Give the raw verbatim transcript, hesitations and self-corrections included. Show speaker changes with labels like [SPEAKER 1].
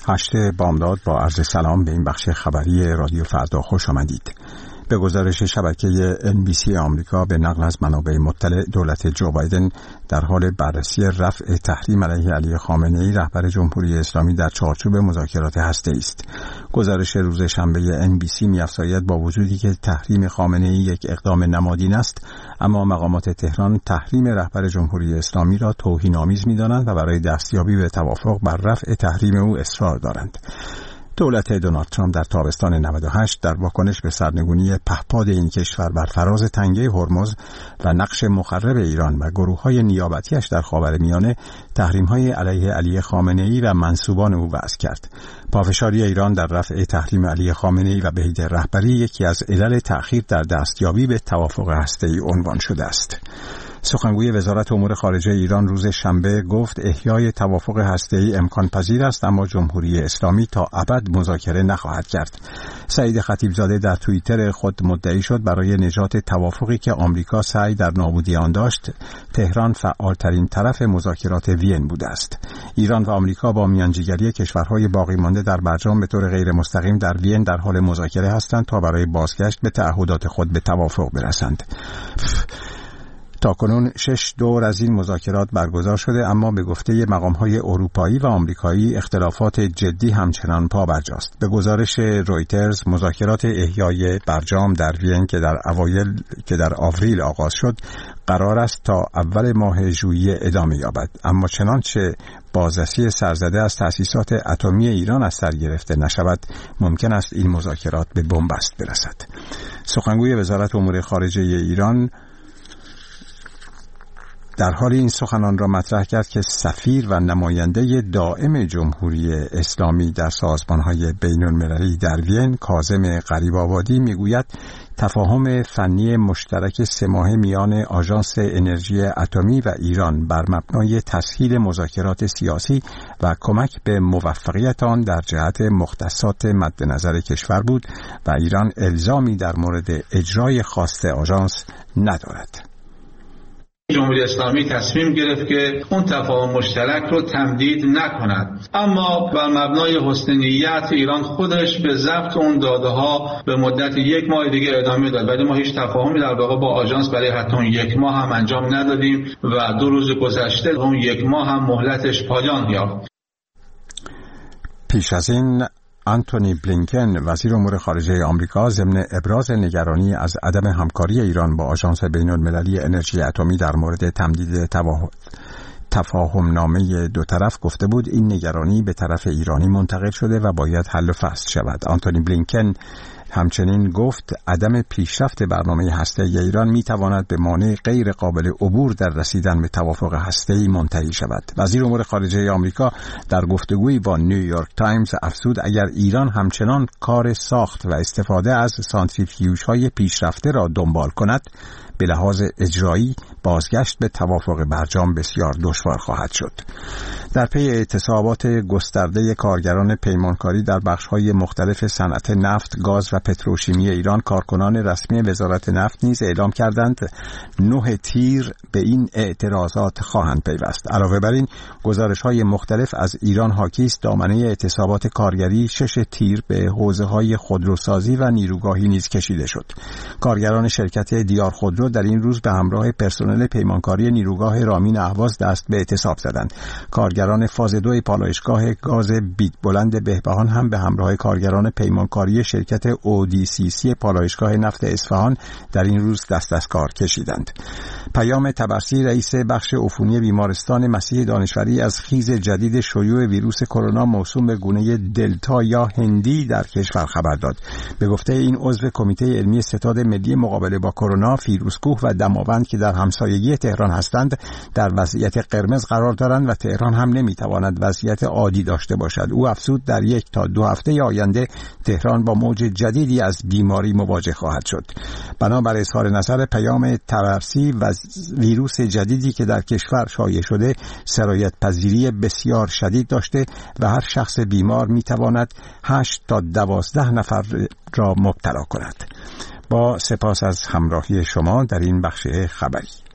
[SPEAKER 1] هشت بامداد با عرض سلام به این بخش خبری رادیو فردا خوش آمدید. به گزارش شبکه ان بی سی آمریکا به نقل از منابع مطلع، دولت جو بایدن در حال بررسی رفع تحریم علیه علی خامنه‌ای رهبر جمهوری اسلامی در چارچوب مذاکرات هسته‌ای است. گزارش روز شنبه ان بی سی می‌افزاید با وجودی که تحریم خامنه‌ای یک اقدام نمادین است، اما مقامات تهران تحریم رهبر جمهوری اسلامی را توهین‌آمیز می‌دانند و برای دستیابی به توافق بر رفع تحریم او اصرار دارند. دولت دونالد ترامپ در تابستان نود و هشت در واکنش به سرنگونی پهپاد این کشور بر فراز تنگه هرمز و نقش مخرب ایران و گروه‌های نیابتی‌اش در خاورمیانه تحریم‌های علیه علی خامنه‌ای و منسوبان او وضع کرد. پافشاری ایران در رفع تحریم علی خامنه‌ای و به هیئت رهبری یکی از علل تأخیر در دستیابی به توافق هسته‌ای عنوان شده است. سخنگوی وزارت امور خارجه ایران روز شنبه گفت احیای توافق هسته‌ای امکان پذیر است، اما جمهوری اسلامی تا ابد مذاکره نخواهد کرد. سعید خطیبزاده در توییتر خود مدعی شد برای نجات توافقی که آمریکا سعی در نابودی آن داشت، تهران فعالترین طرف مذاکرات وین بوده است. ایران و آمریکا با میانجیگری کشورهای باقی مانده در برجام به طور غیر مستقیم در وین در حال مذاکره هستند تا برای بازگشت به تعهدات خود به توافق برسند. تاکنون شش دور از این مذاکرات برگزار شده، اما به گفته مقام‌های اروپایی و آمریکایی اختلافات جدی همچنان پابرجاست. به گزارش رویترز مذاکرات احیای برجام در وین که در اوایل که در آوریل آغاز شد قرار است تا اول ماه ژوئیه ادامه یابد، اما چنانچه بازرسی سرزده از تأسیسات اتمی ایران از سر گرفته نشود ممکن است این مذاکرات به بنبست برسد. سخنگوی وزارت امور خارجه ایران در حال این سخنان را مطرح کرد که سفیر و نماینده دائم جمهوری اسلامی در سازمان‌های بین‌المللی در وین، کاظم غریب‌آبادی، میگوید تفاهم فنی مشترک سه ماهه میان آژانس انرژی اتمی و ایران بر مبنای تسهیل مذاکرات سیاسی و کمک به موفقیت آن در جهت مختصات مد نظر کشور بود و ایران الزامی در مورد اجرای خواست آژانس ندارد.
[SPEAKER 2] جمهوری اسلامی تصمیم گرفت که اون تفاهم مشترک رو تمدید نکند، اما بر مبنای حسن نیت ایران خودش به ضبط اون داده ها به مدت یک ماه دیگه ادامه داد، ولی ما هیچ تفاهمی در واقع با آژانس برای حتی اون یک ماه هم انجام ندادیم و دو روز گذشته اون یک ماه هم مهلتش پایان یافت.
[SPEAKER 1] پیش از این آنتونی بلینکن وزیر امور خارجه آمریکا ضمن ابراز نگرانی از عدم همکاری ایران با آژانس بین‌المللی انرژی اتمی در مورد تمدید تفاهم نامه دو طرف گفته بود این نگرانی به طرف ایرانی منتقل شده و باید حل و فصل شود. آنتونی بلینکن همچنین گفت عدم پیشرفت برنامه هسته‌ای ایران میتواند به مانع غیر قابل عبور در رسیدن به توافق هسته‌ای منتهی شود. وزیر امور خارجه آمریکا در گفتگویی با نیویورک تایمز افزود اگر ایران همچنان کار ساخت و استفاده از سانتریفیوژهای پیشرفته را دنبال کند، به لحاظ اجرایی بازگشت به توافق برجام بسیار دشوار خواهد شد. در پی اعتصابات گسترده کارگران پیمانکاری در بخش‌های مختلف صنعت نفت، گاز و پتروشیمی ایران، کارکنان رسمی وزارت نفت نیز اعلام کردند نه تیر به این اعتراضات خواهند پیوست. علاوه بر این گزارش‌های مختلف از ایران حاکی است دامنه اعتصابات کارگری شش تیر به حوزه‌های خودروسازی و نیروگاهی نیز کشیده شد. کارگران شرکت دیار خودرو در این روز به همراه پرسنل پیمانکاری نیروگاه رامین اهواز دست به اعتصاب زدند. کارگران فاز دو پالایشگاه گاز بیت بلند بهبهان هم به همراه کارگران پیمانکاری شرکت او دی سی سی پالایشگاه نفت اصفهان در این روز دست از کار کشیدند. پیام تبرسی رئیس بخش عفونی بیمارستان مسیح دانشوری از خیز جدید شیوع ویروس کرونا موسوم به گونه دلتا یا هندی در کشور خبر داد. به گفته این عضو کمیته علمی ستاد ملی مقابله با کرونا، فیروزکوه و دماوند که در همسایگی تهران هستند در وضعیت قرمز قرار دارند و تهران هم نمیتواند وضعیت عادی داشته باشد. او افزود در یک تا دو هفته آینده تهران با موج جدیدی از بیماری مواجه خواهد شد. بنابر اظهار نظر پیام تبرسی و ویروس جدیدی که در کشور شایع شده سرایت پذیری بسیار شدید داشته و هر شخص بیمار میتواند هشت تا دوازده نفر را مبتلا کند. با سپاس از همراهی شما در این بخش خبری.